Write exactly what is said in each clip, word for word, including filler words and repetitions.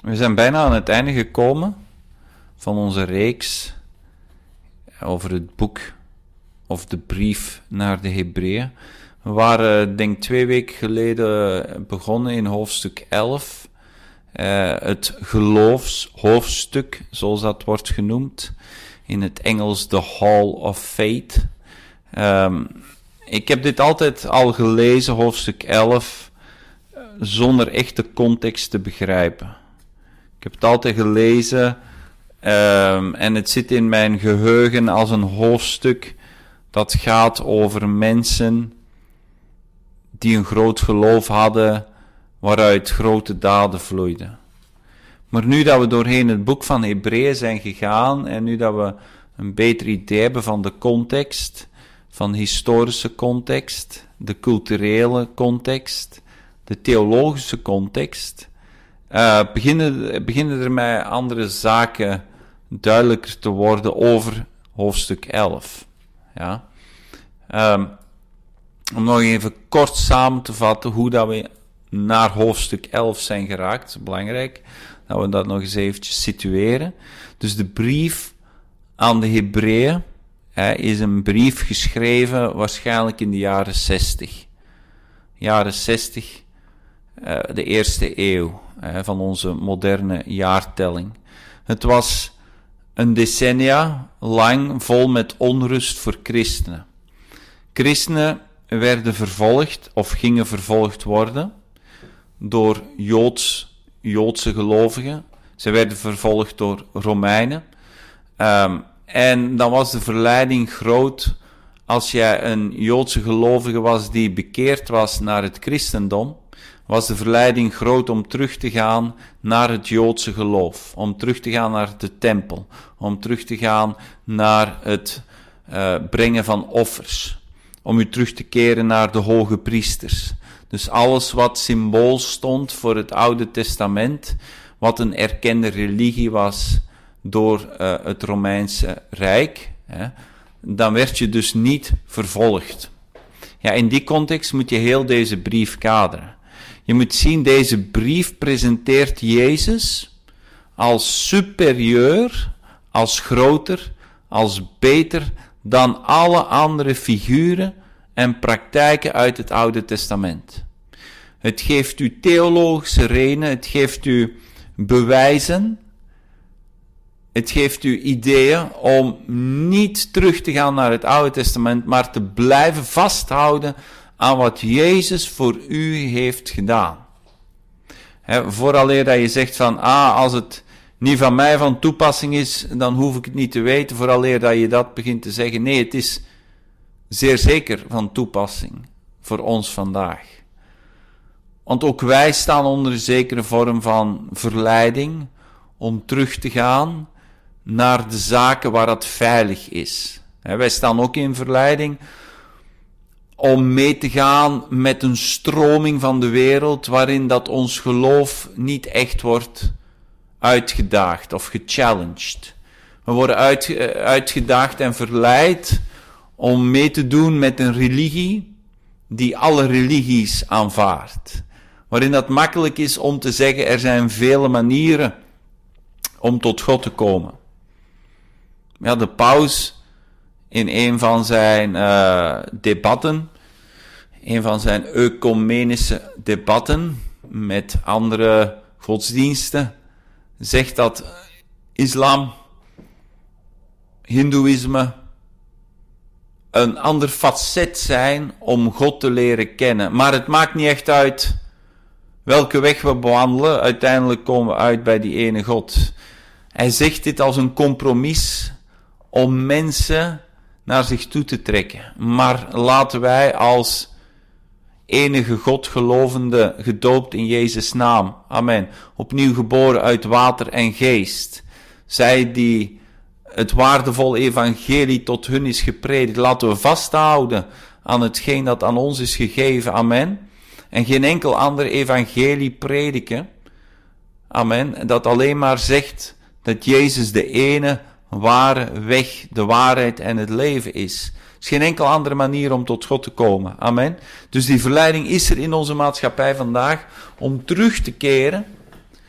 We zijn bijna aan het einde gekomen van onze reeks over het boek of de brief naar de Hebreeën. We waren, denk ik, twee weken geleden begonnen in hoofdstuk elf. Uh, het geloofshoofdstuk, zoals dat wordt genoemd. In het Engels The Hall of Faith. Um, ik heb dit altijd al gelezen, hoofdstuk elf, zonder echt de context te begrijpen. Ik heb het altijd gelezen um, en het zit in mijn geheugen als een hoofdstuk dat gaat over mensen die een groot geloof hadden, waaruit grote daden vloeiden. Maar nu dat we doorheen het boek van Hebreeën zijn gegaan en nu dat we een beter idee hebben van de context, van de historische context, de culturele context, de theologische context, uh, beginnen, beginnen er mij andere zaken duidelijker te worden over hoofdstuk elf. Ja. Um, om nog even kort samen te vatten hoe dat we naar hoofdstuk elf zijn geraakt. Het is belangrijk dat we dat nog eens eventjes situeren. Dus de brief aan de Hebreeën hè, is een brief geschreven waarschijnlijk in de jaren zestig. Jaren zestig, uh, de eerste eeuw hè, van onze moderne jaartelling. Het was een decennia lang vol met onrust voor christenen. Christenen werden vervolgd of gingen vervolgd worden door Joods, Joodse gelovigen. Ze werden vervolgd door Romeinen. Um, en dan was de verleiding groot als jij een Joodse gelovige was die bekeerd was naar het christendom, was de verleiding groot om terug te gaan naar het Joodse geloof, om terug te gaan naar de tempel, om terug te gaan naar het uh, brengen van offers, om u terug te keren naar de hoge priesters. Dus alles wat symbool stond voor het Oude Testament, wat een erkende religie was door uh, het Romeinse Rijk, hè, dan werd je dus niet vervolgd. Ja, in die context moet je heel deze brief kaderen. Je moet zien, deze brief presenteert Jezus als superieur, als groter, als beter dan alle andere figuren en praktijken uit het Oude Testament. Het geeft u theologische redenen, het geeft u bewijzen, het geeft u ideeën om niet terug te gaan naar het Oude Testament, maar te blijven vasthouden aan wat Jezus voor u heeft gedaan. He, vooraleer dat je zegt van, ah, als het niet van mij van toepassing is, dan hoef ik het niet te weten, vooraleer dat je dat begint te zeggen. Nee, het is zeer zeker van toepassing voor ons vandaag. Want ook wij staan onder een zekere vorm van verleiding om terug te gaan naar de zaken waar het veilig is. He, wij staan ook in verleiding om mee te gaan met een stroming van de wereld waarin dat ons geloof niet echt wordt uitgedaagd of gechallenged. We worden uit, uitgedaagd en verleid om mee te doen met een religie die alle religies aanvaardt. Waarin dat makkelijk is om te zeggen, er zijn vele manieren om tot God te komen. Ja, de paus in een van zijn uh, debatten, een van zijn ecumenische debatten met andere godsdiensten, zegt dat islam, hindoeïsme, een ander facet zijn om God te leren kennen. Maar het maakt niet echt uit welke weg we bewandelen. Uiteindelijk komen we uit bij die ene God. Hij zegt dit als een compromis om mensen naar zich toe te trekken. Maar laten wij als enige God gelovende, gedoopt in Jezus' naam, amen, opnieuw geboren uit water en geest, zij die het waardevol evangelie tot hun is gepredikt, laten we vasthouden aan hetgeen dat aan ons is gegeven, amen, en geen enkel ander evangelie prediken, amen, dat alleen maar zegt dat Jezus de ene ware weg, de waarheid en het leven is. Er is geen enkele andere manier om tot God te komen. Amen. Dus die verleiding is er in onze maatschappij vandaag om terug te keren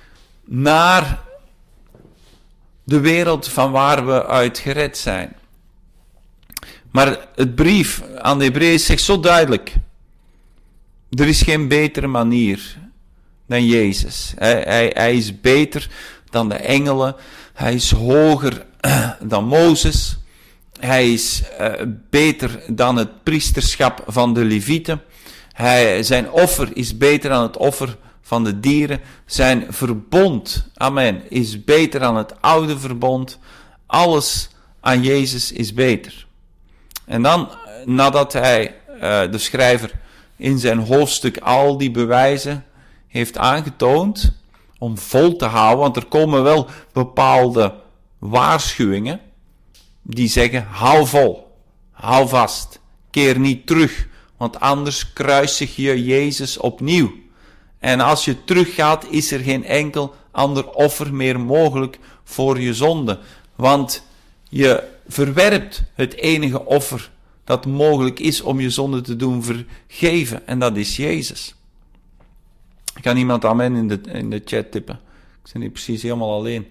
naar de wereld van waar we uit gered zijn. Maar het brief aan de Hebreeën zegt zo duidelijk: er is geen betere manier dan Jezus. Hij, hij, hij is beter dan de engelen. Hij is hoger dan Mozes. Hij is uh, beter dan het priesterschap van de Levieten. Hij, zijn offer is beter dan het offer van de dieren. Zijn verbond, amen, is beter dan het oude verbond. Alles aan Jezus is beter. En dan, nadat hij, uh, de schrijver, in zijn hoofdstuk al die bewijzen heeft aangetoond, om vol te houden, want er komen wel bepaalde waarschuwingen, die zeggen: hou vol, hou vast, keer niet terug, want anders kruisig je Jezus opnieuw. En als je teruggaat, is er geen enkel ander offer meer mogelijk voor je zonde, want je verwerpt het enige offer dat mogelijk is om je zonde te doen vergeven, en dat is Jezus. Kan iemand amen in de, in de chat tippen? Ik ben niet precies helemaal alleen.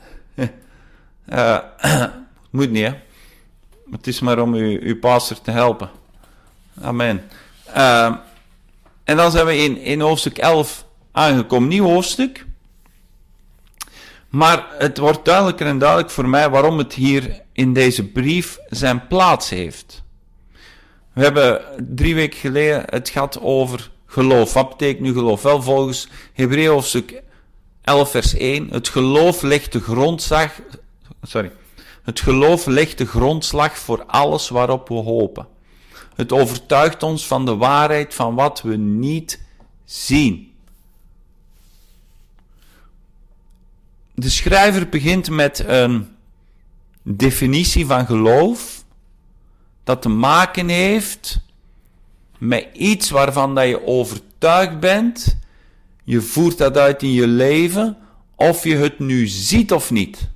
uh, moet niet, hè. Het is maar om u, uw pastor te helpen. Amen. Uh, en dan zijn we in, in hoofdstuk elf aangekomen. Nieuw hoofdstuk. Maar het wordt duidelijker en duidelijk voor mij waarom het hier in deze brief zijn plaats heeft. We hebben drie weken geleden het gehad over geloof. Wat betekent nu geloof? Wel, volgens Hebreeën hoofdstuk elf vers één. Het geloof legt de grondslag, sorry, het geloof legt de grondslag voor alles waarop we hopen. Het overtuigt ons van de waarheid van wat we niet zien. De schrijver begint met een definitie van geloof dat te maken heeft met iets waarvan dat je overtuigd bent. Je voert dat uit in je leven, of je het nu ziet of niet.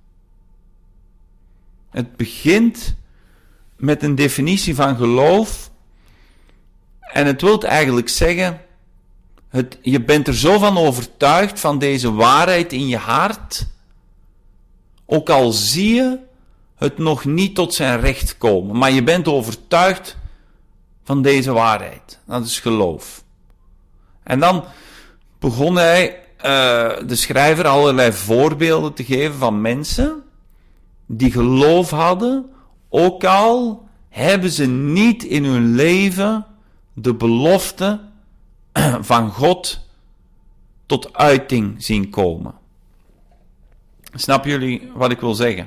Het begint met een definitie van geloof. En het wil eigenlijk zeggen, het, je bent er zo van overtuigd van deze waarheid in je hart, ook al zie je het nog niet tot zijn recht komen, maar je bent overtuigd van deze waarheid. Dat is geloof. En dan begon hij, uh, de schrijver, allerlei voorbeelden te geven van mensen die geloof hadden, ook al hebben ze niet in hun leven de belofte van God tot uiting zien komen. Snappen jullie wat ik wil zeggen?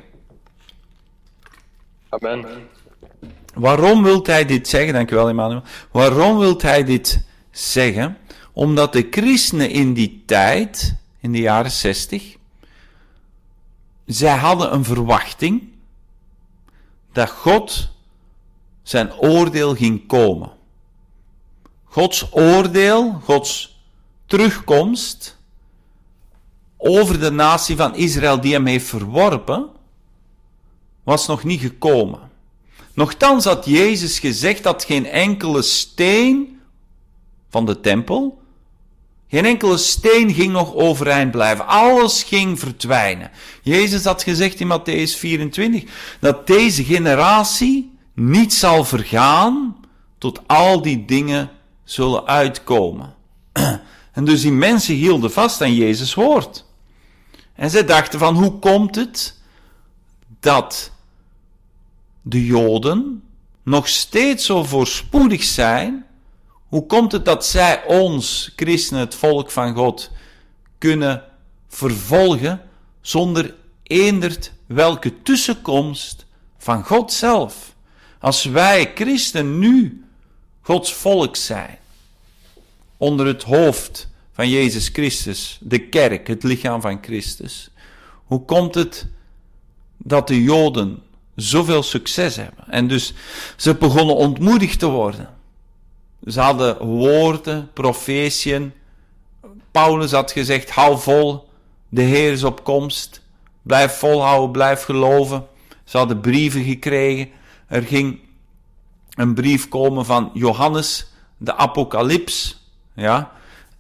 Amen. Waarom wilt hij dit zeggen? Dankjewel, Emmanuel. Waarom wilt hij dit zeggen? Omdat de christenen in die tijd, in de jaren zestig, zij hadden een verwachting dat God zijn oordeel ging komen. Gods oordeel, Gods terugkomst over de natie van Israël die hem heeft verworpen, was nog niet gekomen. Nochtans had Jezus gezegd dat geen enkele steen van de tempel, geen enkele steen ging nog overeind blijven. Alles ging verdwijnen. Jezus had gezegd in Mattheüs vierentwintig dat deze generatie niet zal vergaan tot al die dingen zullen uitkomen. En dus die mensen hielden vast aan Jezus' woord. En zij dachten van, hoe komt het dat de Joden nog steeds zo voorspoedig zijn? Hoe komt het dat zij ons, christenen, het volk van God, kunnen vervolgen zonder eenderd welke tussenkomst van God zelf? Als wij, christen, nu Gods volk zijn, onder het hoofd van Jezus Christus, de kerk, het lichaam van Christus, hoe komt het dat de Joden zoveel succes hebben? En dus ze begonnen ontmoedigd te worden. Ze hadden woorden, profetieën. Paulus had gezegd, hou vol, de Heer is op komst. Blijf volhouden, blijf geloven. Ze hadden brieven gekregen. Er ging een brief komen van Johannes, de Apocalyps. Ja.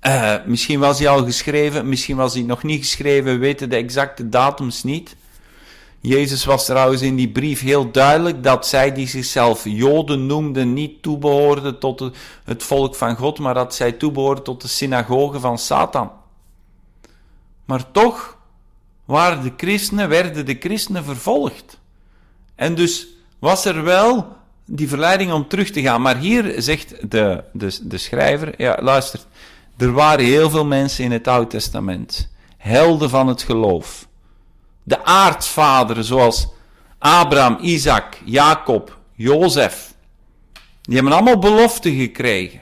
Uh, misschien was hij al geschreven, misschien was hij nog niet geschreven, we weten de exacte datums niet. Jezus was trouwens in die brief heel duidelijk dat zij die zichzelf Joden noemden niet toebehoorden tot het, het volk van God, maar dat zij toebehoorden tot de synagoge van Satan. Maar toch waren de christenen, werden de christenen vervolgd. En dus was er wel die verleiding om terug te gaan. Maar hier zegt de, de, de schrijver, ja luister, er waren heel veel mensen in het Oude Testament, helden van het geloof. De aartsvaderen zoals Abraham, Isaac, Jacob, Jozef. Die hebben allemaal beloften gekregen.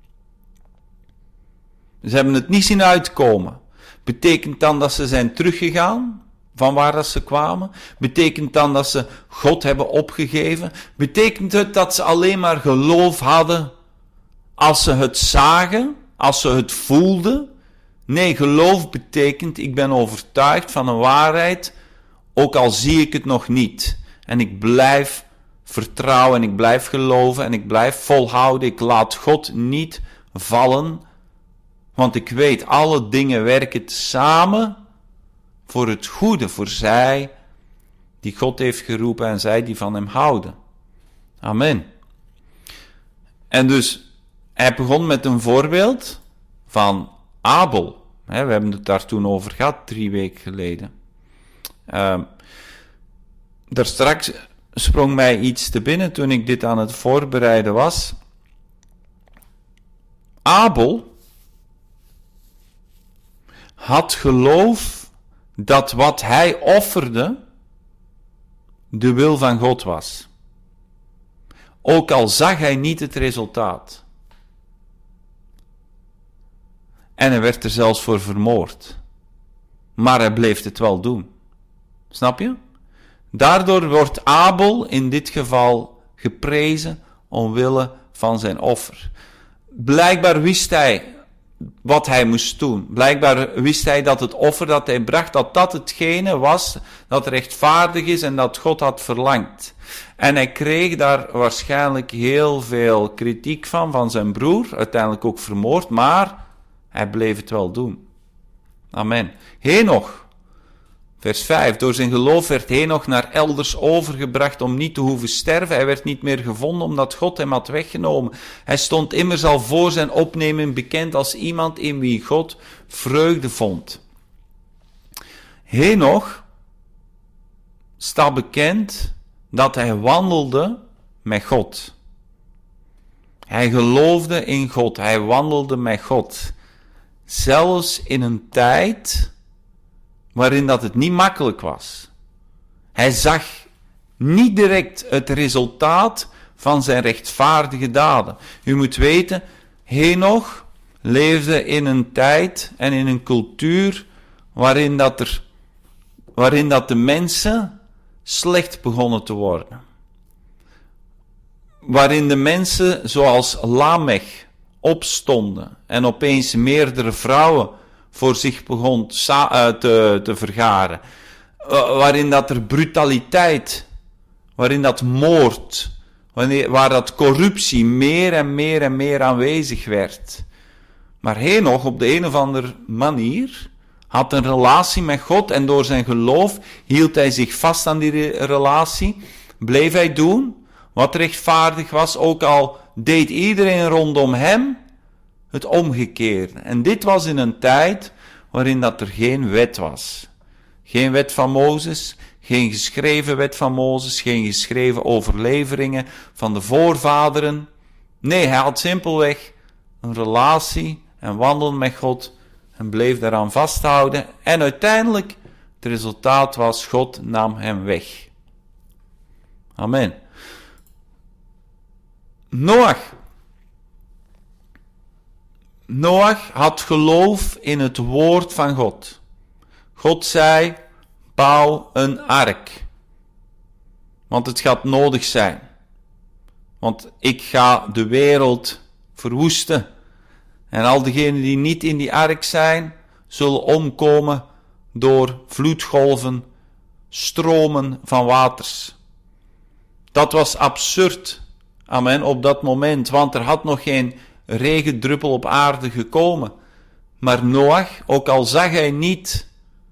Ze hebben het niet zien uitkomen. Betekent dan dat ze zijn teruggegaan van waar dat ze kwamen? Betekent dan dat ze God hebben opgegeven? Betekent het dat ze alleen maar geloof hadden als ze het zagen, als ze het voelden? Nee, geloof betekent, ik ben overtuigd van een waarheid, ook al zie ik het nog niet. En ik blijf vertrouwen en ik blijf geloven en ik blijf volhouden. Ik laat God niet vallen, want ik weet, alle dingen werken samen voor het goede, voor zij die God heeft geroepen en zij die van hem houden. Amen. En dus, hij begon met een voorbeeld van Abel. We hebben het daar toen over gehad, drie weken geleden. Uh, daar straks sprong mij iets te binnen toen ik dit aan het voorbereiden was. Abel had geloof dat wat hij offerde de wil van God was. Ook al zag hij niet het resultaat. En hij werd er zelfs voor vermoord. Maar hij bleef het wel doen. Snap je? Daardoor wordt Abel in dit geval geprezen omwille van zijn offer. Blijkbaar wist hij wat hij moest doen. Blijkbaar wist hij dat het offer dat hij bracht, dat dat hetgene was dat rechtvaardig is en dat God had verlangd. En hij kreeg daar waarschijnlijk heel veel kritiek van, van zijn broer, uiteindelijk ook vermoord, maar hij bleef het wel doen. Amen. Henoch, vers vijf. Door zijn geloof werd Henoch naar elders overgebracht om niet te hoeven sterven. Hij werd niet meer gevonden omdat God hem had weggenomen. Hij stond immers al voor zijn opneming bekend als iemand in wie God vreugde vond. Henoch staat bekend dat hij wandelde met God. Hij geloofde in God. Hij wandelde met God. Zelfs in een tijd waarin dat het niet makkelijk was. Hij zag niet direct het resultaat van zijn rechtvaardige daden. U moet weten, Henoch leefde in een tijd en in een cultuur waarin dat, er, waarin dat de mensen slecht begonnen te worden. Waarin de mensen zoals Lamech opstonden en opeens meerdere vrouwen voor zich begon te, te vergaren. Waarin dat er brutaliteit, waarin dat moord, wanneer, waar dat corruptie meer en meer en meer aanwezig werd. Maar Henoch op de een of andere manier had een relatie met God en door zijn geloof hield hij zich vast aan die relatie, bleef hij doen wat rechtvaardig was, ook al deed iedereen rondom hem het omgekeerde. En dit was in een tijd waarin dat er geen wet was. Geen wet van Mozes, geen geschreven wet van Mozes, geen geschreven overleveringen van de voorvaderen. Nee, hij had simpelweg een relatie en wandelde met God en bleef daaraan vasthouden. En uiteindelijk, het resultaat was, God nam hem weg. Amen. Noach. Noach had geloof in het woord van God. God zei, bouw een ark. Want het gaat nodig zijn. Want ik ga de wereld verwoesten. En al diegenen die niet in die ark zijn, zullen omkomen door vloedgolven, stromen van waters. Dat was absurd, amen, op dat moment, want er had nog geen regendruppel op aarde gekomen. Maar Noach, ook al zag hij niet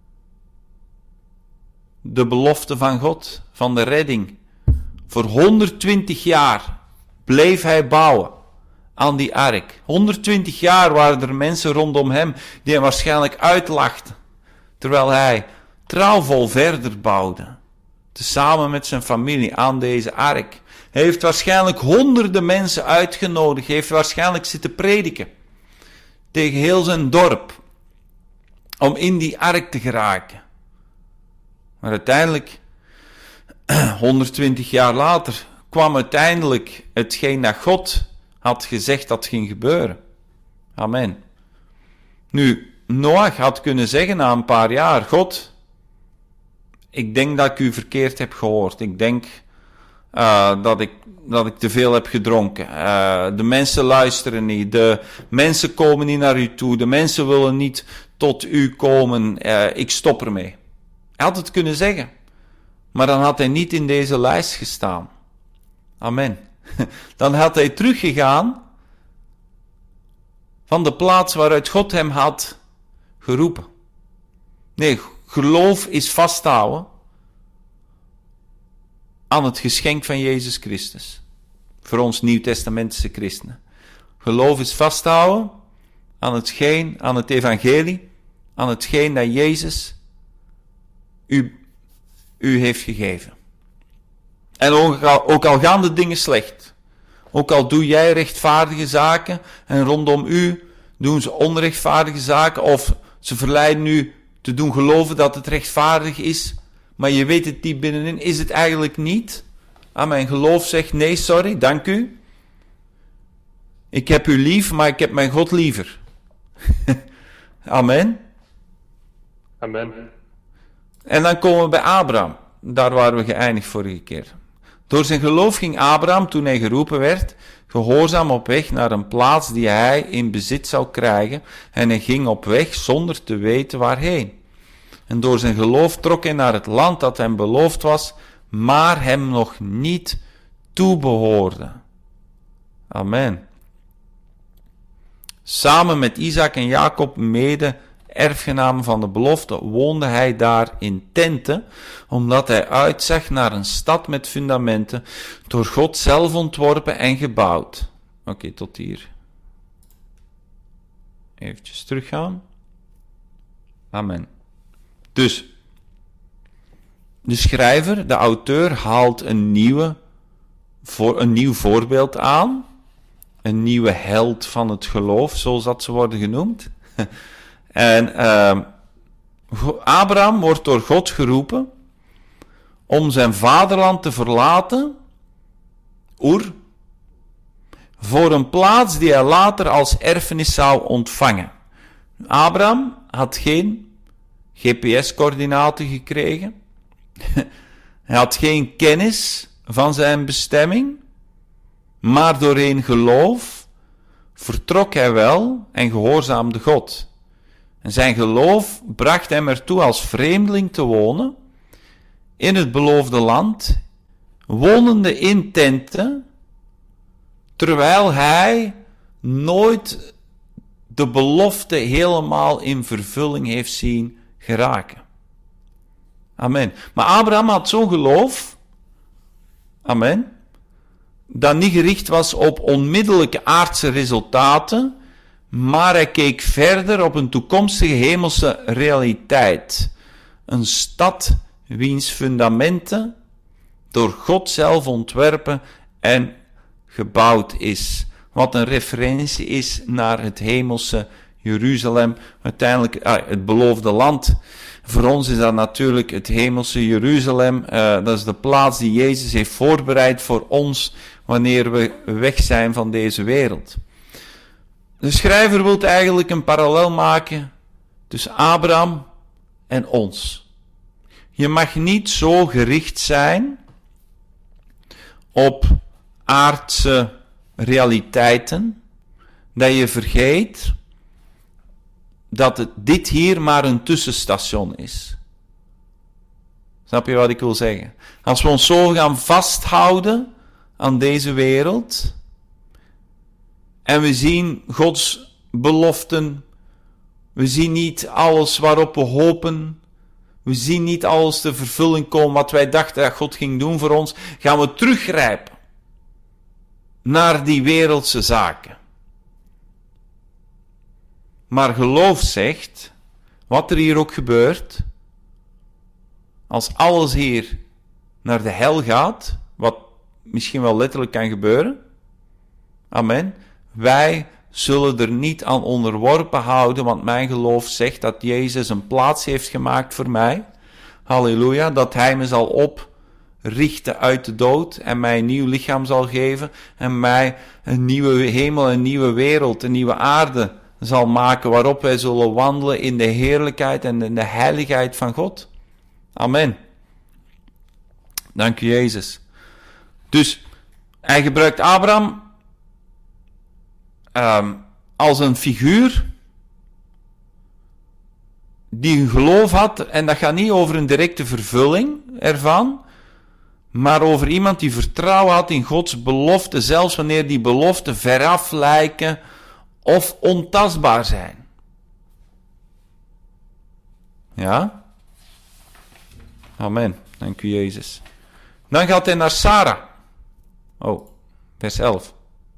de belofte van God, van de redding, voor honderdtwintig jaar bleef hij bouwen aan die ark. honderdtwintig jaar waren er mensen rondom hem die hem waarschijnlijk uitlachten, terwijl hij trouwvol verder bouwde, tezamen met zijn familie aan deze ark. Hij heeft waarschijnlijk honderden mensen uitgenodigd, hij heeft waarschijnlijk zitten prediken tegen heel zijn dorp, om in die ark te geraken. Maar uiteindelijk, honderdtwintig jaar later, kwam uiteindelijk hetgeen dat God had gezegd dat ging gebeuren. Amen. Nu, Noach had kunnen zeggen na een paar jaar, God, ik denk dat ik u verkeerd heb gehoord. Ik denk uh, dat ik dat ik te veel heb gedronken. Uh, de mensen luisteren niet. De mensen komen niet naar u toe. De mensen willen niet tot u komen. Uh, ik stop ermee. Hij had het kunnen zeggen. Maar dan had hij niet in deze lijst gestaan. Amen. Dan had hij teruggegaan van de plaats waaruit God hem had geroepen. Nee, geloof is vasthouden aan het geschenk van Jezus Christus. Voor ons Nieuwtestamentische christenen. Geloof is vasthouden aan hetgeen, aan het evangelie, aan hetgeen dat Jezus u, u heeft gegeven. En ook al, ook al gaan de dingen slecht, ook al doe jij rechtvaardige zaken en rondom u doen ze onrechtvaardige zaken, of ze verleiden u te doen geloven dat het rechtvaardig is, maar je weet het diep binnenin, is het eigenlijk niet. Ah, mijn geloof zegt, nee, sorry, dank u. Ik heb u lief, maar ik heb mijn God liever. Amen. Amen. En dan komen we bij Abraham. Daar waren we geëindigd vorige keer. Door zijn geloof ging Abraham, toen hij geroepen werd, gehoorzaam op weg naar een plaats die hij in bezit zou krijgen, en hij ging op weg zonder te weten waarheen. En door zijn geloof trok hij naar het land dat hem beloofd was, maar hem nog niet toebehoorde. Amen. Samen met Isaac en Jacob, mede erfgenamen van de belofte, woonde hij daar in tenten, omdat hij uitzag naar een stad met fundamenten, door God zelf ontworpen en gebouwd. Oké, okay, tot hier. Eventjes teruggaan. Amen. Dus, de schrijver, de auteur, haalt een, nieuwe, voor, een nieuw voorbeeld aan. Een nieuwe held van het geloof, zoals dat ze worden genoemd. En uh, Abraham wordt door God geroepen om zijn vaderland te verlaten, Oer, voor een plaats die hij later als erfenis zou ontvangen. Abraham had geen G P S-coördinaten gekregen. Hij had geen kennis van zijn bestemming, maar doorheen geloof vertrok hij wel en gehoorzaamde God. En zijn geloof bracht hem ertoe als vreemdeling te wonen in het beloofde land, wonende in tenten, terwijl hij nooit de belofte helemaal in vervulling heeft zien geraken. Amen. Maar Abraham had zo'n geloof, amen, dat niet gericht was op onmiddellijke aardse resultaten, maar hij keek verder op een toekomstige hemelse realiteit. Een stad wiens fundamenten door God zelf ontwerpen en gebouwd is. Wat een referentie is naar het hemelse Jeruzalem, uiteindelijk ah, het beloofde land. Voor ons is dat natuurlijk het hemelse Jeruzalem. Uh, dat is de plaats die Jezus heeft voorbereid voor ons wanneer we weg zijn van deze wereld. De schrijver wil eigenlijk een parallel maken tussen Abraham en ons. Je mag niet zo gericht zijn op aardse realiteiten, dat je vergeet dat het, dit hier maar een tussenstation is. Snap je wat ik wil zeggen? Als we ons zo gaan vasthouden aan deze wereld, en we zien Gods beloften We zien niet alles waarop we hopen. We zien niet alles te vervulling komen wat wij dachten dat God ging doen voor ons. Gaan we teruggrijpen naar die wereldse zaken. Maar geloof zegt, wat er hier ook gebeurt, als alles hier naar de hel gaat, wat misschien wel letterlijk kan gebeuren, amen, wij zullen er niet aan onderworpen houden, want mijn geloof zegt dat Jezus een plaats heeft gemaakt voor mij, halleluja, dat Hij me zal oprichten uit de dood en mij een nieuw lichaam zal geven en mij een nieuwe hemel, een nieuwe wereld, een nieuwe aarde zal maken waarop wij zullen wandelen in de heerlijkheid en in de heiligheid van God. Amen. Dank u, Jezus. Dus hij gebruikt Abraham um, als een figuur die een geloof had, en dat gaat niet over een directe vervulling ervan, maar over iemand die vertrouwen had in Gods belofte, zelfs wanneer die beloften veraf lijken of ontastbaar zijn. Ja? Amen. Dank u, Jezus. Dan gaat hij naar Sarah. Oh, vers elf.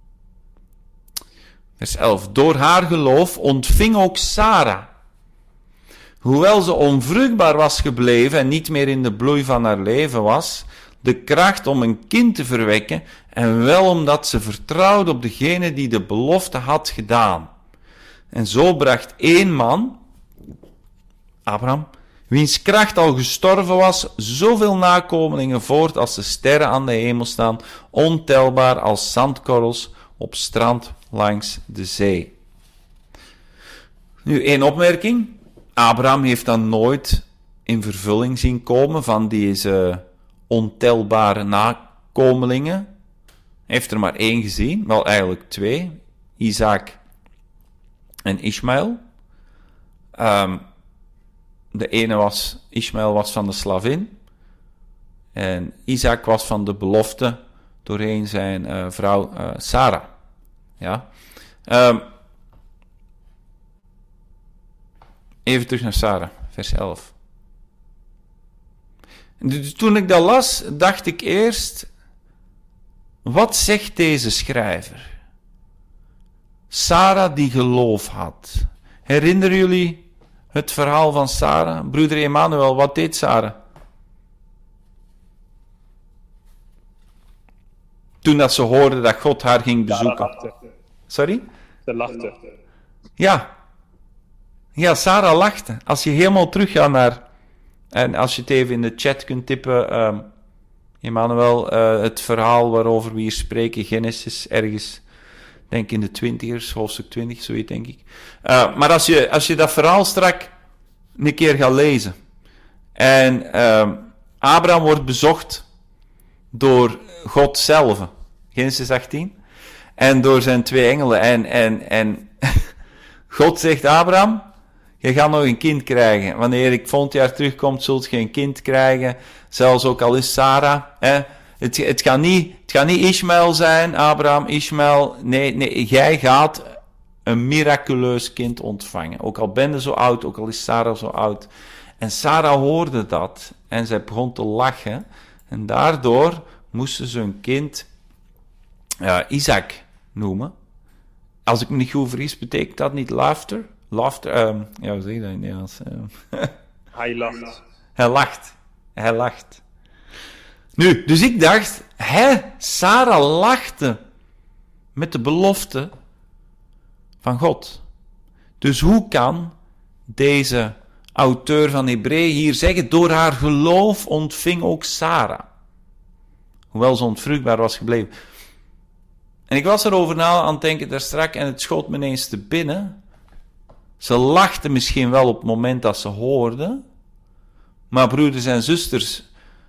Vers elf. Door haar geloof ontving ook Sarah, hoewel ze onvruchtbaar was gebleven en niet meer in de bloei van haar leven was, de kracht om een kind te verwekken, en wel omdat ze vertrouwde op degene die de belofte had gedaan. En zo bracht één man, Abraham, wiens kracht al gestorven was, zoveel nakomelingen voort als de sterren aan de hemel staan, ontelbaar als zandkorrels op strand langs de zee. Nu, één opmerking. Abraham heeft dan nooit in vervulling zien komen van deze ontelbare nakomelingen. Hij heeft er maar één gezien, wel eigenlijk twee. Isaac en Ismaël. Um, de ene was, Ismaël was van de slavin. En Isaac was van de belofte doorheen zijn uh, vrouw uh, Sarah. Ja. Um, even terug naar Sarah, vers elf. Dus toen ik dat las, dacht ik eerst, wat zegt deze schrijver? Sarah die geloof had. Herinneren jullie het verhaal van Sarah? Broeder Emmanuel, wat deed Sarah? Toen dat ze hoorde dat God haar ging bezoeken. Lachte. Sorry? Ze lachte. Ja. Ja, Sarah lachte. Als je helemaal teruggaat naar... En als je het even in de chat kunt tippen... Um, Emmanuel, uh, het verhaal waarover we hier spreken, Genesis, ergens... denk in de twintigers, hoofdstuk twintig, zoiets denk ik. Uh, maar als je, als je dat verhaal strak een keer gaat lezen... En uh, Abraham wordt bezocht door God zelf. Genesis achttien. En door zijn twee engelen. En, en, en God zegt, Abraham, je gaat nog een kind krijgen. Wanneer ik volgend jaar terugkom, zult je een kind krijgen. Zelfs ook al is Sarah. Hè? Het, het, gaat niet, het gaat niet Ismaël zijn, Abraham, Ismaël. Nee, nee, jij gaat een miraculeus kind ontvangen. Ook al ben je zo oud, ook al is Sarah zo oud. En Sarah hoorde dat. En zij begon te lachen. En daardoor moesten ze hun kind uh, Isaac noemen. Als ik me niet goed vergis, betekent dat niet laughter? Laughter, um, ja, hoe zeg je dat in het Nederlands? Um. Hij lacht. Hij lacht. Hij lacht. Nu, dus ik dacht, hè, Sarah lachte met de belofte van God. Dus hoe kan deze auteur van Hebreeën hier zeggen, door haar geloof ontving ook Sarah, hoewel ze onvruchtbaar was gebleven. En ik was erover na aan het denken daar straks en het schoot me ineens te binnen. Ze lachte misschien wel op het moment dat ze hoorde, maar broeders en zusters,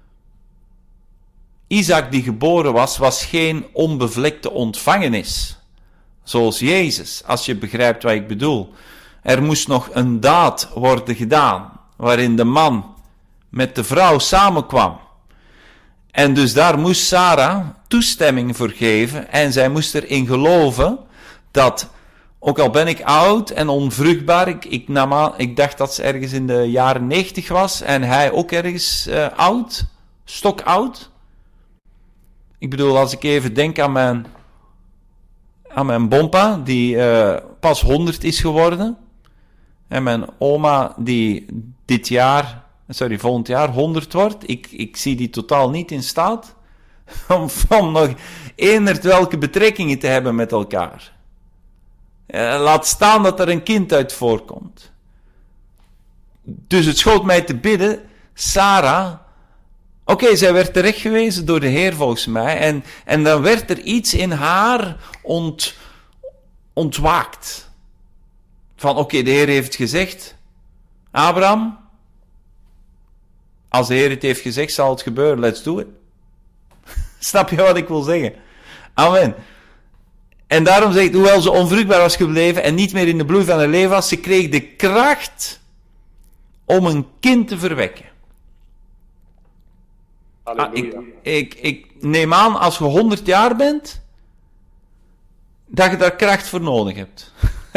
Isaac die geboren was, was geen onbevlekte ontvangenis, zoals Jezus, als je begrijpt wat ik bedoel. Er moest nog een daad worden gedaan, waarin de man met de vrouw samenkwam. En dus daar moest Sarah toestemming voor geven, en zij moest erin geloven dat ook al ben ik oud en onvruchtbaar, ik, ik, nam aan, ik dacht dat ze ergens in de jaren negentig was en hij ook ergens uh, oud, stokoud. Ik bedoel, als ik even denk aan mijn, aan mijn bompa, die uh, pas honderd is geworden, en mijn oma die dit jaar, sorry, volgend jaar honderd wordt, ik, ik zie die totaal niet in staat om, om nog eender welke betrekkingen te hebben met elkaar. Uh, laat staan dat er een kind uit voorkomt. Dus het schoot mij te bidden, Sarah, oké, okay, zij werd terechtgewezen door de Heer volgens mij, en, en dan werd er iets in haar ont, ontwaakt. Van oké, okay, de Heer heeft gezegd, Abraham, als de Heer het heeft gezegd, zal het gebeuren, let's do it. Snap je wat ik wil zeggen? Amen. En daarom zegt, hoewel ze onvruchtbaar was gebleven en niet meer in de bloei van haar leven was, ze kreeg de kracht om een kind te verwekken. Ah, ik, ik, ik neem aan, als je honderd jaar bent, dat je daar kracht voor nodig hebt.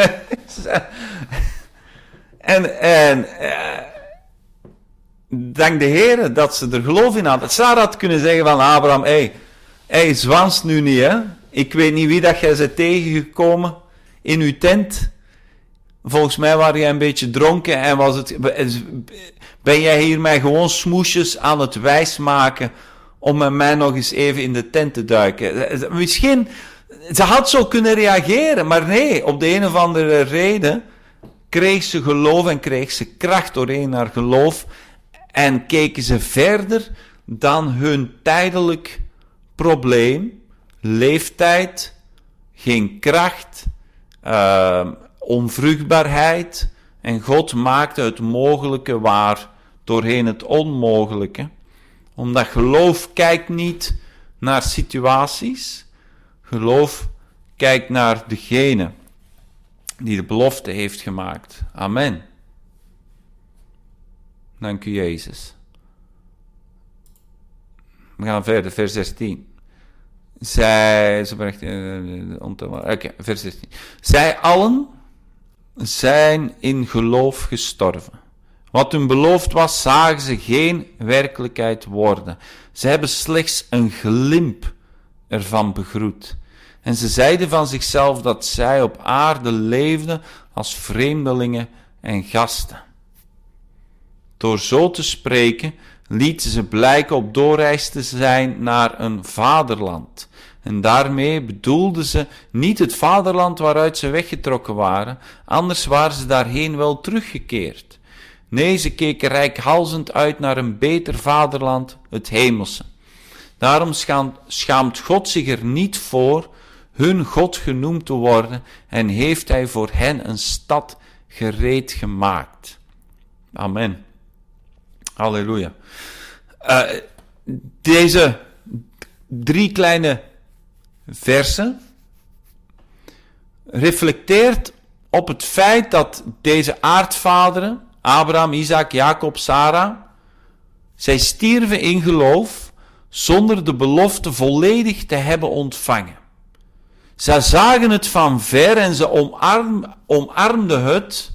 en en uh, dank de Heer dat ze er geloof in had. Sarah had kunnen zeggen van Abraham, hé, hey, hey, zwanst nu niet, hè. Ik weet niet wie dat jij bent tegengekomen in uw tent. Volgens mij waren jij een beetje dronken en was het, ben jij hier mij gewoon smoesjes aan het wijsmaken om met mij nog eens even in de tent te duiken. Misschien, ze had zo kunnen reageren, maar nee, op de een of andere reden kreeg ze geloof en kreeg ze kracht doorheen haar geloof en keken ze verder dan hun tijdelijk probleem, leeftijd, geen kracht, uh, onvruchtbaarheid, en God maakte het mogelijke waar doorheen het onmogelijke. Omdat geloof kijkt niet naar situaties, geloof kijkt naar degene die de belofte heeft gemaakt. Amen. Dank u, Jezus. We gaan verder, vers zestien. Zij, ze brengt, uh, oké, okay, vers zestien. Zij allen zijn in geloof gestorven. Wat hun beloofd was, zagen ze geen werkelijkheid worden. Ze hebben slechts een glimp ervan begroet. En ze zeiden van zichzelf dat zij op aarde leefden als vreemdelingen en gasten. Door zo te spreken lieten ze blijken op doorreis te zijn naar een vaderland. En daarmee bedoelden ze niet het vaderland waaruit ze weggetrokken waren, anders waren ze daarheen wel teruggekeerd. Nee, ze keken reikhalzend uit naar een beter vaderland, het hemelse. Daarom schaamt, schaamt God zich er niet voor hun God genoemd te worden en heeft hij voor hen een stad gereed gemaakt. Amen. Halleluja. Uh, deze drie kleine versen reflecteert op het feit dat deze aardvaderen, Abraham, Isaac, Jacob, Sarah, zij stierven in geloof zonder de belofte volledig te hebben ontvangen. Zij zagen het van ver en ze omarm, omarmden het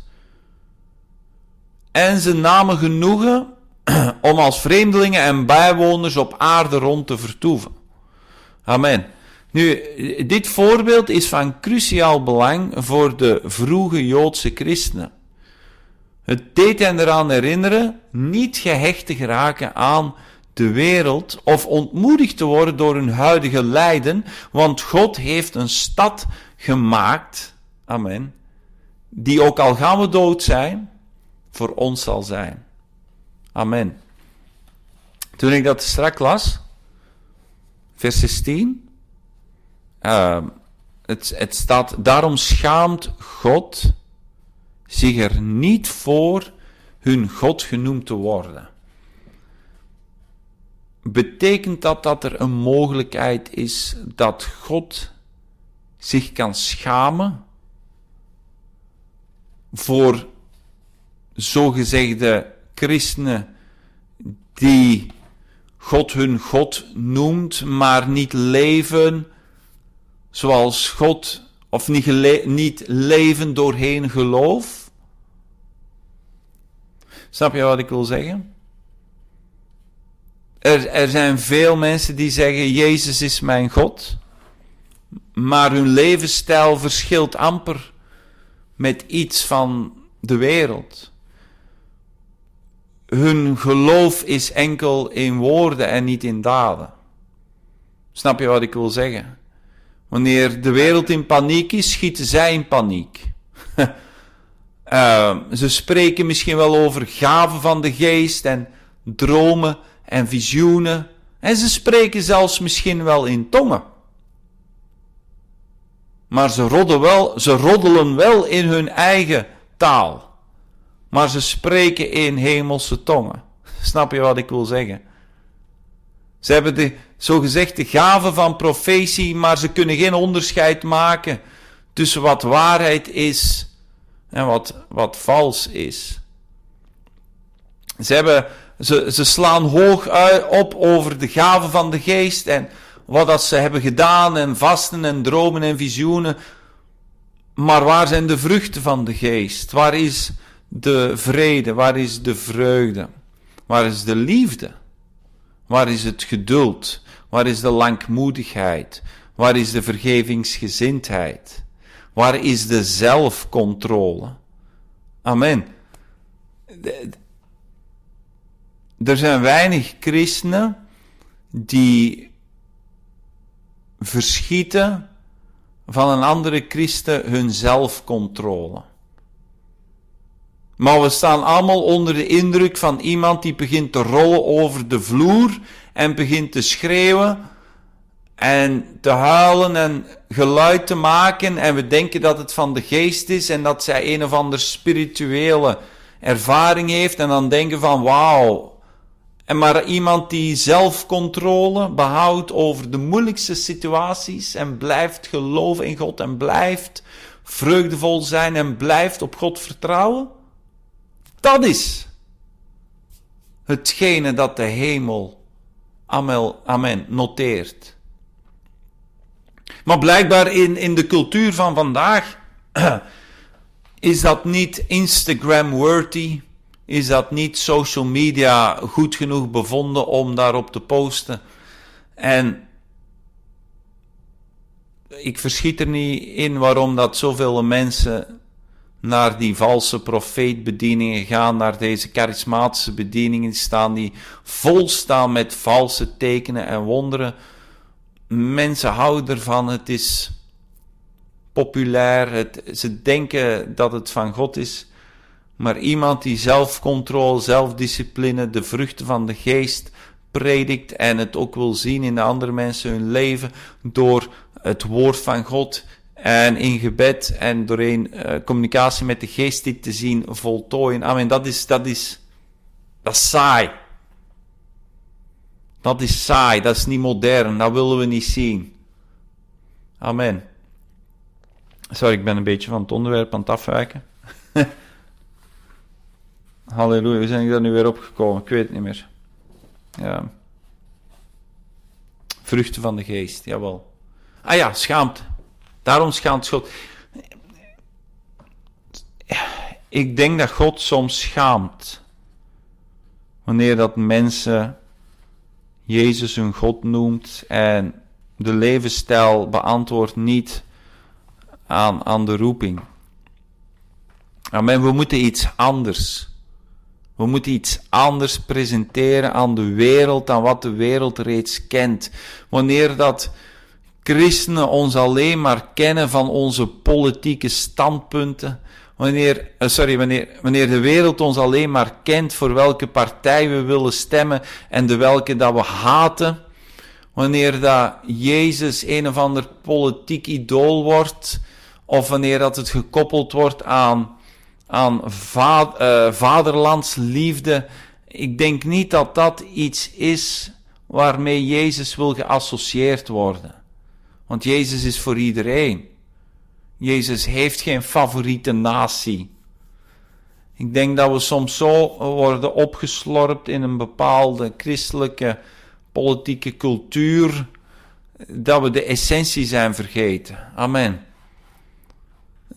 en ze namen genoegen om als vreemdelingen en bijwoners op aarde rond te vertoeven. Amen. Nu, dit voorbeeld is van cruciaal belang voor de vroege Joodse christenen. Het deed hen eraan herinneren niet gehecht te geraken aan de wereld of ontmoedigd te worden door hun huidige lijden, want God heeft een stad gemaakt, amen, die ook al gaan we dood zijn, voor ons zal zijn. Amen. Toen ik dat straks las, vers zestien, uh, het, het staat, daarom schaamt God zich er niet voor hun God genoemd te worden. Betekent dat dat er een mogelijkheid is dat God zich kan schamen voor zogezegde christenen die God hun God noemt, maar niet leven zoals God Of niet, gele- niet leven doorheen geloof. Snap je wat ik wil zeggen? Er, er zijn veel mensen die zeggen, Jezus is mijn God. Maar hun levensstijl verschilt amper met iets van de wereld. Hun geloof is enkel in woorden en niet in daden. Snap je wat ik wil zeggen? Wanneer de wereld in paniek is, schieten zij in paniek. uh, ze spreken misschien wel over gaven van de geest en dromen en visioenen. En ze spreken zelfs misschien wel in tongen. Maar ze roddelen wel, ze roddelen wel in hun eigen taal. Maar ze spreken in hemelse tongen. Snap je wat ik wil zeggen? Ze hebben de, zogezegd de gave van profetie, maar ze kunnen geen onderscheid maken tussen wat waarheid is en wat, wat vals is. Ze, hebben, ze, ze slaan hoog op over de gave van de geest en wat dat ze hebben gedaan en vasten en dromen en visioenen. Maar waar zijn de vruchten van de geest? Waar is de vrede? Waar is de vreugde? Waar is de liefde? Waar is het geduld? Waar is de langmoedigheid? Waar is de vergevingsgezindheid? Waar is de zelfcontrole? Amen. Er zijn weinig christenen die verschieten van een andere christen hun zelfcontrole. Maar we staan allemaal onder de indruk van iemand die begint te rollen over de vloer en begint te schreeuwen en te huilen en geluid te maken en we denken dat het van de geest is en dat zij een of andere spirituele ervaring heeft en dan denken van wauw. En maar iemand die zelfcontrole behoudt over de moeilijkste situaties en blijft geloven in God en blijft vreugdevol zijn en blijft op God vertrouwen. Dat is hetgene dat de hemel, amen, noteert. Maar blijkbaar in, in de cultuur van vandaag is dat niet Instagram-worthy, is dat niet social media goed genoeg bevonden om daarop te posten. En ik verschiet er niet in waarom dat zoveel mensen naar die valse profeetbedieningen gaan, naar deze charismatische bedieningen staan, die vol staan met valse tekenen en wonderen. Mensen houden ervan, het is populair, het, ze denken dat het van God is, maar iemand die zelfcontrole, zelfdiscipline, de vruchten van de geest predikt en het ook wil zien in de andere mensen hun leven door het woord van God en in gebed en doorheen uh, communicatie met de geest dit te zien voltooien. Amen. Dat is, dat is, dat is saai. Dat is saai, dat is niet modern, dat willen we niet zien. Amen. Sorry, ik ben een beetje van het onderwerp aan het afwijken. Halleluja, hoe zijn ik daar nu weer opgekomen? Ik weet het niet meer. Ja. Vruchten van de geest, jawel. Ah ja, schaamte. Daarom schaamt God. Ik denk dat God soms schaamt wanneer dat mensen Jezus hun God noemt en de levensstijl beantwoordt niet aan, aan de roeping. Amen, we moeten iets anders. We moeten iets anders presenteren aan de wereld dan wat de wereld reeds kent. Wanneer dat christenen ons alleen maar kennen van onze politieke standpunten, wanneer, sorry, wanneer, wanneer de wereld ons alleen maar kent voor welke partij we willen stemmen en de welke dat we haten, wanneer dat Jezus een of ander politiek idool wordt, of wanneer dat het gekoppeld wordt aan, aan va- uh, vaderlandsliefde, ik denk niet dat dat iets is waarmee Jezus wil geassocieerd worden. Want Jezus is voor iedereen. Jezus heeft geen favoriete natie. Ik denk dat we soms zo worden opgeslorpt in een bepaalde christelijke politieke cultuur, dat we de essentie zijn vergeten. Amen.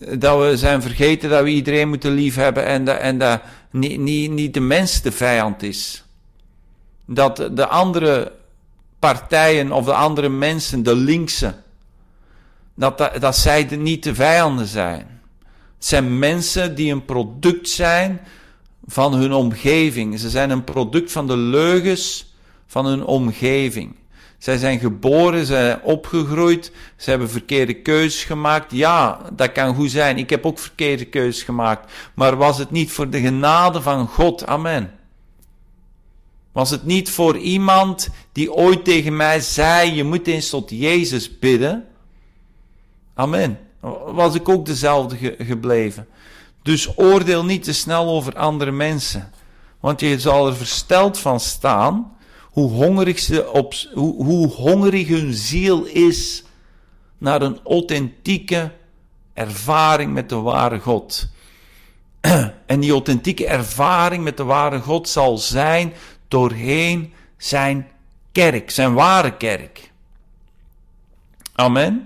dat we zijn vergeten dat we iedereen moeten liefhebben en dat, en dat niet, niet, niet de mens de vijand is. Dat de andere partijen of de andere mensen, de linkse, dat, dat, dat zij de, niet de vijanden zijn. Het zijn mensen die een product zijn van hun omgeving. Ze zijn een product van de leugens van hun omgeving. Zij zijn geboren, ze zijn opgegroeid, ze hebben verkeerde keuzes gemaakt. Ja, dat kan goed zijn. Ik heb ook verkeerde keuzes gemaakt. Maar was het niet voor de genade van God? Amen. Was het niet voor iemand die ooit tegen mij zei, je moet eens tot Jezus bidden? Amen. Was ik ook dezelfde ge- gebleven. Dus oordeel niet te snel over andere mensen. Want je zal er versteld van staan hoe hongerig, ze op, hoe, hoe hongerig hun ziel is naar een authentieke ervaring met de ware God. En die authentieke ervaring met de ware God zal zijn doorheen zijn kerk, zijn ware kerk. Amen.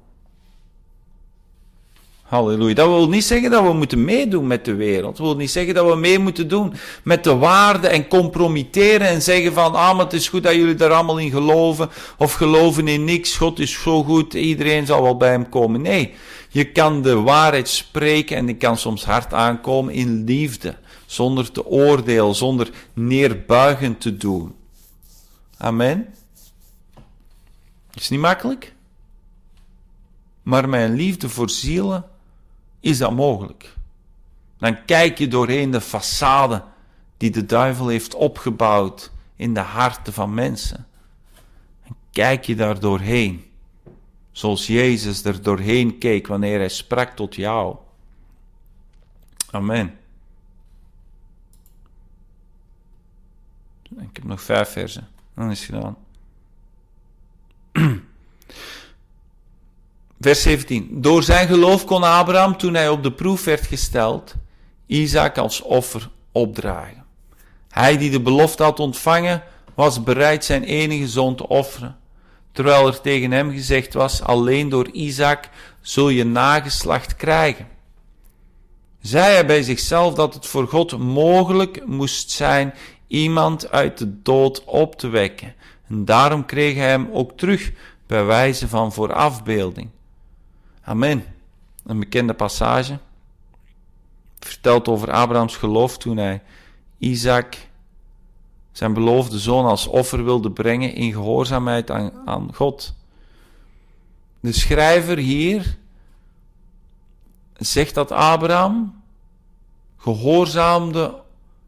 Halleluja. Dat wil niet zeggen dat we moeten meedoen met de wereld. Dat wil niet zeggen dat we mee moeten doen met de waarden en compromitteren en zeggen van, ah, maar het is goed dat jullie daar allemaal in geloven, of geloven in niks, God is zo goed, iedereen zal wel bij hem komen. Nee, je kan de waarheid spreken en die kan soms hard aankomen in liefde, zonder te oordelen, zonder neerbuigend te doen. Amen. Is niet makkelijk? Maar met een liefde voor zielen is dat mogelijk. Dan kijk je doorheen de façade die de duivel heeft opgebouwd in de harten van mensen. En kijk je daar doorheen, zoals Jezus er doorheen keek wanneer hij sprak tot jou. Amen. Ik heb nog vijf versen, dan is het gedaan. Vers zeventien. Door zijn geloof kon Abraham, toen hij op de proef werd gesteld, Isaac als offer opdragen. Hij die de belofte had ontvangen, was bereid zijn enige zoon te offeren, terwijl er tegen hem gezegd was, alleen door Isaac zul je nageslacht krijgen. Zei hij bij zichzelf dat het voor God mogelijk moest zijn iemand uit de dood op te wekken. En daarom kreeg hij hem ook terug bij wijze van voorafbeelding. Amen. Een bekende passage. Vertelt over Abrahams geloof toen hij Isaac, zijn beloofde zoon, als offer wilde brengen in gehoorzaamheid aan, aan God. De schrijver hier zegt dat Abraham gehoorzaamde,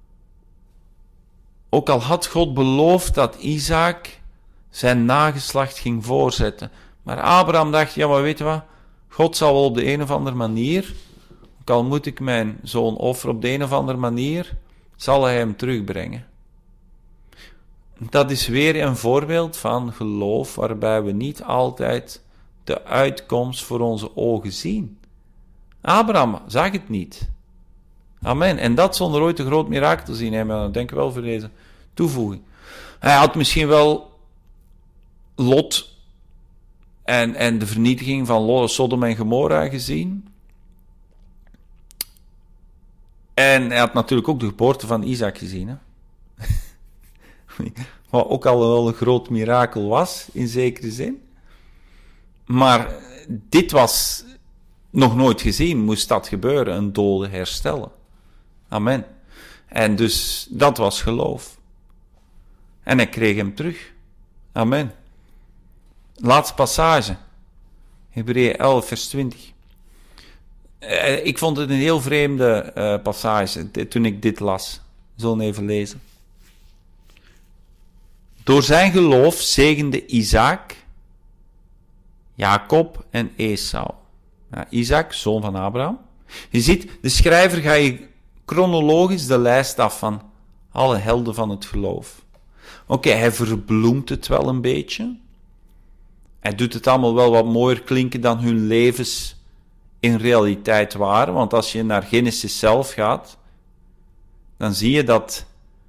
ook al had God beloofd dat Isaac zijn nageslacht ging voorzetten. Maar Abraham dacht, ja, maar weet je wat? God zal wel op de een of andere manier, ook al moet ik mijn zoon offeren, op de een of andere manier zal hij hem terugbrengen. Dat is weer een voorbeeld van geloof waarbij we niet altijd de uitkomst voor onze ogen zien. Abraham zag het niet. Amen. En dat zonder ooit een groot mirakel te zien hebben. Dan denk ik wel voor deze toevoeging. Hij had misschien wel Lot en, en de vernietiging van Sodom en Gomorra gezien. En hij had natuurlijk ook de geboorte van Isaac gezien. Hè? Wat ook al wel een groot mirakel was, in zekere zin. Maar dit was nog nooit gezien, moest dat gebeuren, een dode herstellen. Amen. En dus, dat was geloof. En hij kreeg hem terug. Amen. Laatste passage. Hebreeën elf, vers twintig. Uh, ik vond het een heel vreemde uh, passage toen ik dit las. We zullen even lezen. Door zijn geloof zegende Isaac, Jacob en Esau. Ja, Isaac, zoon van Abraham. Je ziet, de schrijver gaat je chronologisch de lijst af van alle helden van het geloof. Oké, okay, hij verbloemt het wel een beetje. Hij doet het allemaal wel wat mooier klinken dan hun levens in realiteit waren. Want als je naar Genesis zelf gaat, dan zie je dat...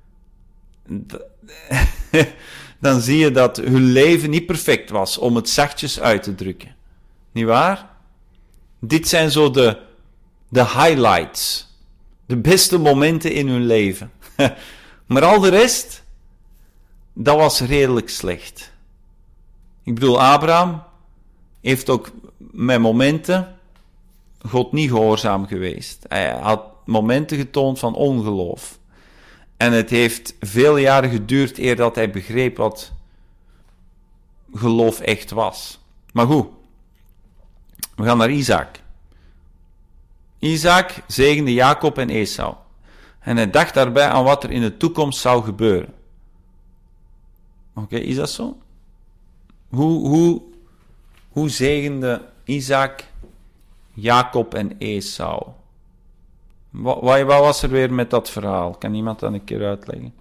dan zie je dat hun leven niet perfect was, om het zachtjes uit te drukken. Niet waar? Dit zijn zo de, de highlights. De beste momenten in hun leven. Maar al de rest, dat was redelijk slecht. Ik bedoel, Abraham heeft ook met momenten God niet gehoorzaam geweest. Hij had momenten getoond van ongeloof. En het heeft vele jaren geduurd eer dat hij begreep wat geloof echt was. Maar goed, we gaan naar Isaac. Isaac zegende Jacob en Esau. En hij dacht daarbij aan wat er in de toekomst zou gebeuren. Oké, okay, is dat zo? Hoe, hoe, hoe zegende Isaac Jacob en Esau? Wat, wat was er weer met dat verhaal? Kan iemand dat een keer uitleggen?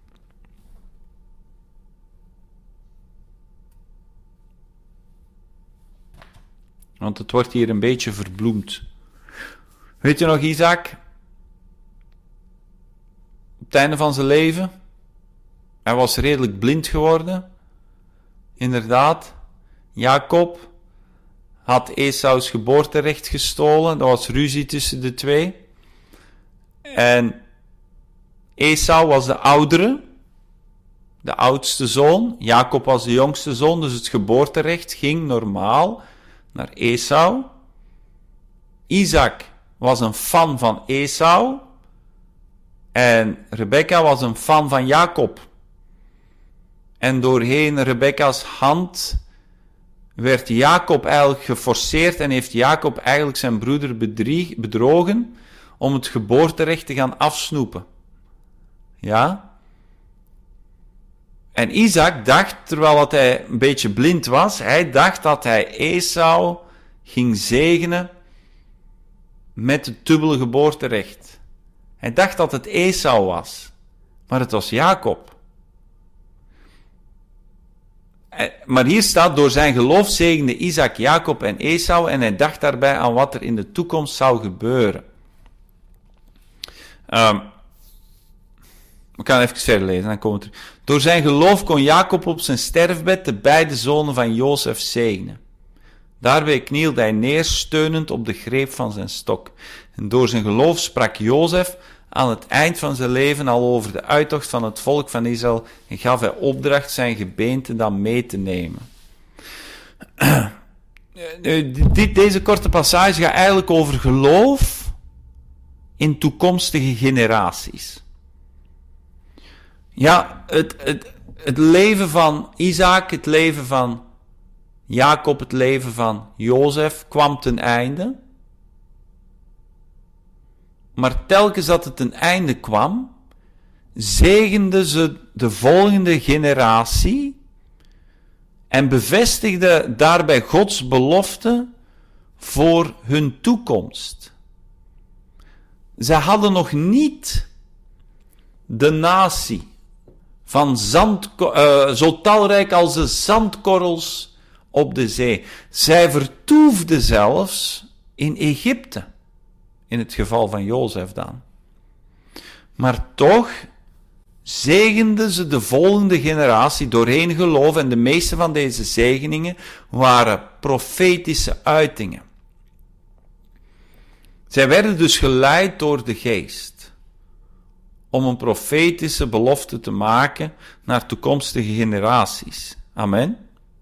Want het wordt hier een beetje verbloemd. Weet je nog, Isaac? Op het einde van zijn leven, hij was redelijk blind geworden. Inderdaad, Jacob had Esau's geboorterecht gestolen. Er was ruzie tussen de twee. En Esau was de oudere, de oudste zoon. Jacob was de jongste zoon, dus het geboorterecht ging normaal naar Esau. Isaac was een fan van Esau. En Rebekka was een fan van Jacob. En doorheen Rebekka's hand werd Jacob eigenlijk geforceerd en heeft Jacob eigenlijk zijn broeder bedrieg, bedrogen om het geboorterecht te gaan afsnoepen. Ja? En Isaac dacht, terwijl dat hij een beetje blind was, hij dacht dat hij Esau ging zegenen met het dubbele geboorterecht. Hij dacht dat het Esau was, maar het was Jacob. Maar hier staat, door zijn geloof zegende Isaac Jacob en Esau en hij dacht daarbij aan wat er in de toekomst zou gebeuren. Um, we gaan even verder lezen, dan komen we terug. Door zijn geloof kon Jacob op zijn sterfbed de beide zonen van Jozef zegenen. Daarbij knielde hij neer, steunend op de greep van zijn stok. En door zijn geloof sprak Jozef aan het eind van zijn leven al over de uittocht van het volk van Israël en gaf hij opdracht zijn gebeente dan mee te nemen. Deze korte passage gaat eigenlijk over geloof in toekomstige generaties. Ja, het, het, het leven van Isaac, het leven van Jacob, het leven van Jozef kwam ten einde. Maar telkens dat het ten einde kwam, zegenden ze de volgende generatie en bevestigden daarbij Gods belofte voor hun toekomst. Ze hadden nog niet de natie van zand, uh, zo talrijk als de zandkorrels op de zee. Zij vertoefden zelfs in Egypte. In het geval van Jozef dan. Maar toch zegenden ze de volgende generatie doorheen geloof en de meeste van deze zegeningen waren profetische uitingen. Zij werden dus geleid door de geest om een profetische belofte te maken naar toekomstige generaties. Amen.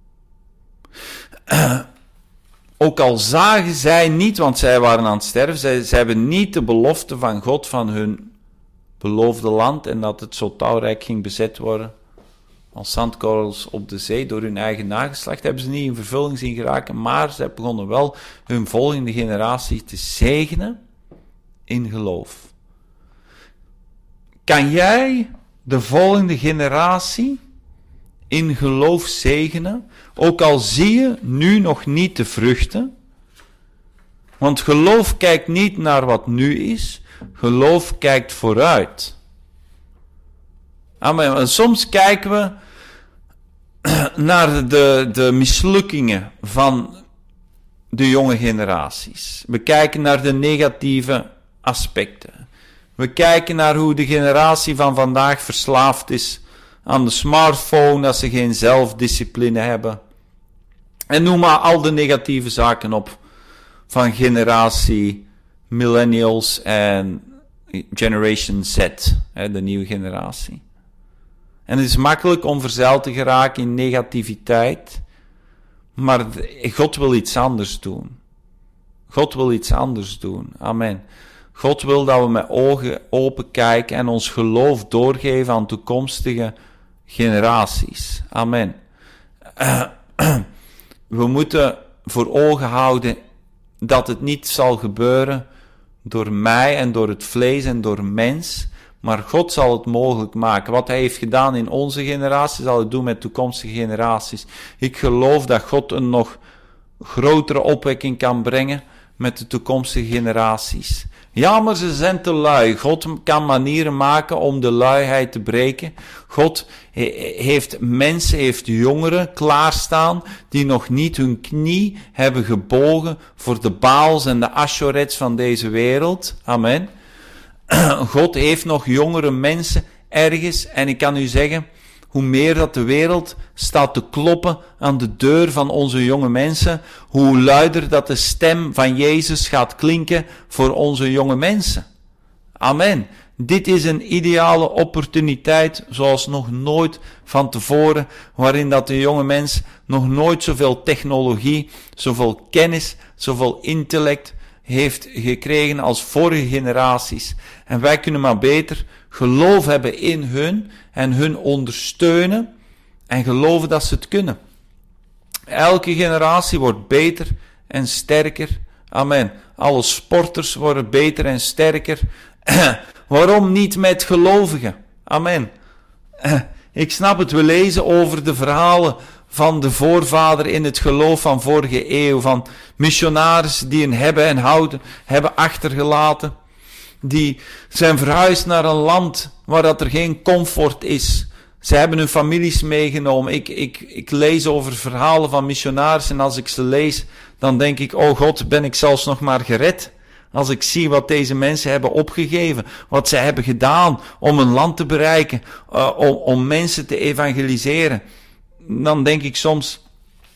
Ook al zagen zij niet, want zij waren aan het sterven, zij, zij hebben niet de belofte van God van hun beloofde land en dat het zo talrijk ging bezet worden als zandkorrels op de zee door hun eigen nageslacht, hebben ze niet in vervulling zien geraken, maar zij begonnen wel hun volgende generatie te zegenen in geloof. Kan jij de volgende generatie in geloof zegenen, ook al zie je nu nog niet de vruchten? Want geloof kijkt niet naar wat nu is, geloof kijkt vooruit. Amen. En soms kijken we naar de, de mislukkingen van de jonge generaties. We kijken naar de negatieve aspecten. We kijken naar hoe de generatie van vandaag verslaafd is aan de smartphone, dat ze geen zelfdiscipline hebben. En noem maar al de negatieve zaken op van generatie millennials en Generation Z, hè, de nieuwe generatie. En het is makkelijk om verzeild te geraken in negativiteit, maar God wil iets anders doen. God wil iets anders doen. Amen. God wil dat we met ogen open kijken en ons geloof doorgeven aan toekomstige generaties. Amen. Uh, we moeten voor ogen houden dat het niet zal gebeuren door mij en door het vlees en door mens, maar God zal het mogelijk maken. Wat hij heeft gedaan in onze generatie, zal hij doen met toekomstige generaties. Ik geloof dat God een nog grotere opwekking kan brengen met de toekomstige generaties. Ja, maar ze zijn te lui. God kan manieren maken om de luiheid te breken. God heeft mensen, heeft jongeren klaarstaan die nog niet hun knie hebben gebogen voor de Baals en de Ashorets van deze wereld. Amen. God heeft nog jongere mensen ergens, en ik kan u zeggen, hoe meer dat de wereld staat te kloppen aan de deur van onze jonge mensen, hoe luider dat de stem van Jezus gaat klinken voor onze jonge mensen. Amen. Dit is een ideale opportuniteit, zoals nog nooit van tevoren, waarin dat de jonge mens nog nooit zoveel technologie, zoveel kennis, zoveel intellect heeft gekregen als vorige generaties. En wij kunnen maar beter geloof hebben in hun en hun ondersteunen en geloven dat ze het kunnen. Elke generatie wordt beter en sterker. Amen. Alle sporters worden beter en sterker. Waarom niet met gelovigen? Amen. Ik snap het, we lezen over de verhalen van de voorvader in het geloof van vorige eeuw, van missionarissen die een hebben en houden hebben achtergelaten, die zijn verhuisd naar een land waar dat er geen comfort is. Ze hebben hun families meegenomen. Ik, ik, ik lees over verhalen van missionarissen en als ik ze lees, dan denk ik, oh God, ben ik zelfs nog maar gered. Als ik zie wat deze mensen hebben opgegeven, wat zij hebben gedaan om een land te bereiken, uh, om, om mensen te evangeliseren, dan denk ik soms,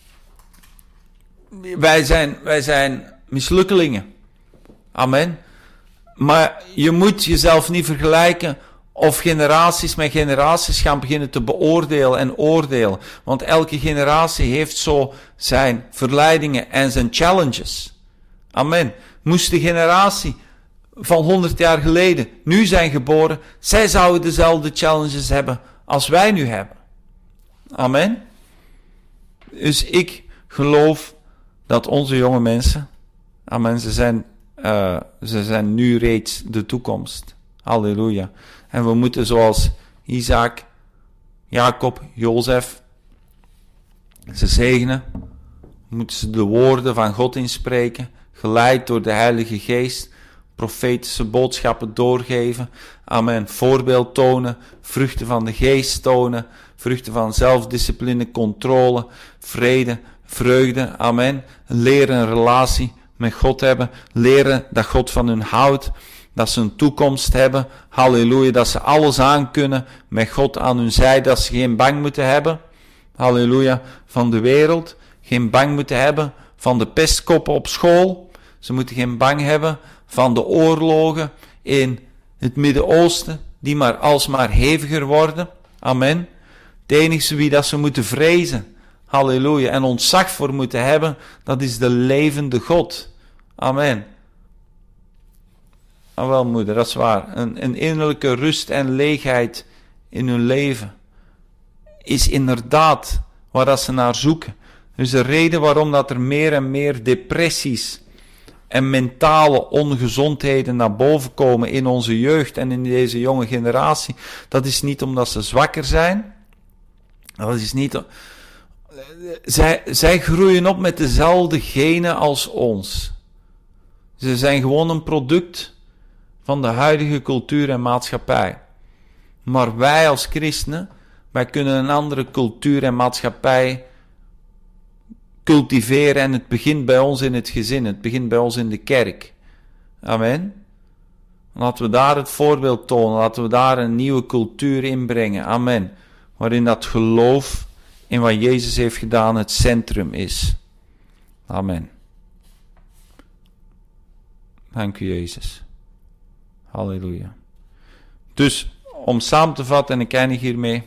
wij zijn, wij zijn mislukkelingen. Amen. Maar je moet jezelf niet vergelijken of generaties met generaties gaan beginnen te beoordelen en oordelen. Want elke generatie heeft zo zijn verleidingen en zijn challenges. Amen. Moest de generatie van honderd jaar geleden nu zijn geboren, zij zouden dezelfde challenges hebben als wij nu hebben. Amen. Dus ik geloof dat onze jonge mensen, amen, ze zijn, uh, ze zijn nu reeds de toekomst. Halleluja. En we moeten zoals Isaac, Jacob, Jozef, ze zegenen, moeten ze de woorden van God inspreken, geleid door de Heilige Geest, profetische boodschappen doorgeven, amen, voorbeeld tonen, vruchten van de Geest tonen, vruchten van zelfdiscipline, controle, vrede, vreugde, amen, leren een relatie met God hebben, leren dat God van hun houdt, dat ze een toekomst hebben, halleluja, dat ze alles aankunnen met God aan hun zijde, dat ze geen bang moeten hebben, halleluja, van de wereld, geen bang moeten hebben van de pestkoppen op school, ze moeten geen bang hebben van de oorlogen in het Midden-Oosten, die maar alsmaar heviger worden, amen. Het enige wie dat ze moeten vrezen, halleluja, en ontzag voor moeten hebben, dat is de levende God, amen. Ah, wel moeder, dat is waar. Een, een innerlijke rust en leegheid in hun leven is inderdaad waar dat ze naar zoeken. Dus de reden waarom dat er meer en meer depressies en mentale ongezondheden naar boven komen in onze jeugd en in deze jonge generatie, dat is niet omdat ze zwakker zijn. Dat is niet... Zij, zij groeien op met dezelfde genen als ons. Ze zijn gewoon een product van de huidige cultuur en maatschappij. Maar wij als christenen, wij kunnen een andere cultuur en maatschappij cultiveren en het begint bij ons in het gezin, het begint bij ons in de kerk. Amen. Laten we daar het voorbeeld tonen, laten we daar een nieuwe cultuur inbrengen. Amen. Waarin dat geloof in wat Jezus heeft gedaan het centrum is. Amen. Dank u, Jezus. Halleluja. Dus, om samen te vatten, en ik eindig hiermee.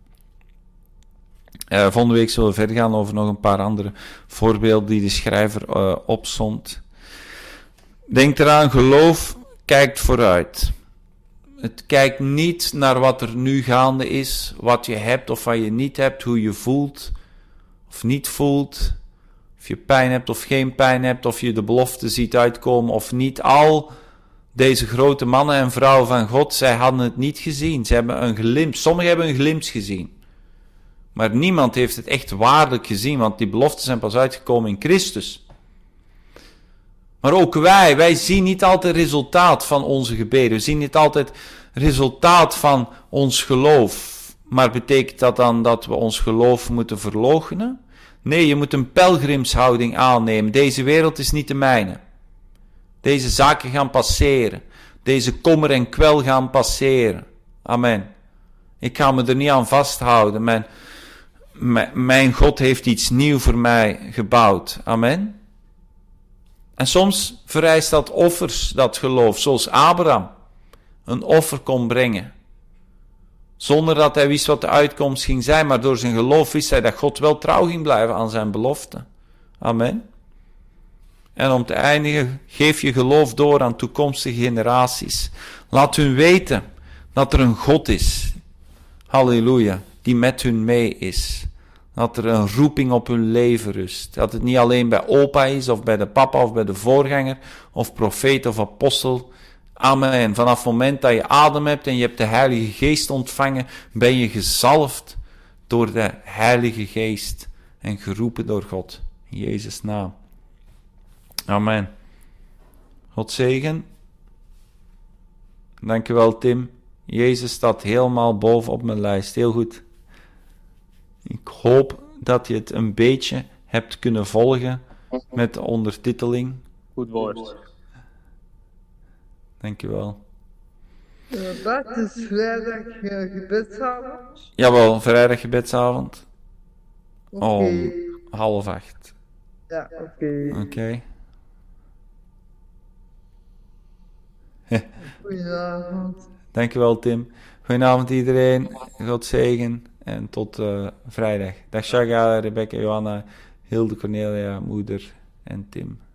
Uh, volgende week zullen we verder gaan over nog een paar andere voorbeelden die de schrijver uh, opzond. Denk eraan, geloof kijkt vooruit. Het kijkt niet naar wat er nu gaande is, wat je hebt of wat je niet hebt, hoe je voelt of niet voelt, of je pijn hebt of geen pijn hebt, of je de belofte ziet uitkomen of niet. Al deze grote mannen en vrouwen van God, zij hadden het niet gezien. Ze hebben een glimp, sommigen hebben een glimp gezien. Maar niemand heeft het echt waarlijk gezien, want die beloften zijn pas uitgekomen in Christus. Maar ook wij, wij zien niet altijd resultaat van onze gebeden. We zien niet altijd resultaat van ons geloof. Maar betekent dat dan dat we ons geloof moeten verloochenen? Nee, je moet een pelgrimshouding aannemen. Deze wereld is niet de mijne. Deze zaken gaan passeren. Deze kommer en kwel gaan passeren. Amen. Ik ga me er niet aan vasthouden. Mijn, mijn, mijn God heeft iets nieuws voor mij gebouwd. Amen. En soms vereist dat offers, dat geloof, zoals Abraham een offer kon brengen. Zonder dat hij wist wat de uitkomst ging zijn, maar door zijn geloof wist hij dat God wel trouw ging blijven aan zijn belofte. Amen. En om te eindigen, geef je geloof door aan toekomstige generaties. Laat hun weten dat er een God is, halleluja, die met hun mee is. Dat er een roeping op hun leven rust. Dat het niet alleen bij opa is, of bij de papa, of bij de voorganger, of profeet of apostel. Amen. Vanaf het moment dat je adem hebt en je hebt de Heilige Geest ontvangen, ben je gezalfd door de Heilige Geest en geroepen door God. In Jezus' naam. Amen. God zegen. Dankjewel, Tim. Jezus staat helemaal bovenop mijn lijst. Heel goed. Ik hoop dat je het een beetje hebt kunnen volgen met de ondertiteling. Goed woord. Dankjewel. Uh, Bart, het is vrijdag uh, gebedsavond? Jawel, vrijdag gebedsavond. Oké. Om half acht. Ja, oké. Oké. Okay. Goedenavond. Dankjewel, Tim. Goedenavond iedereen. God zegen. En tot uh, vrijdag. Dag Shaga, Rebecca, Johanna, Hilde, Cornelia, moeder en Tim.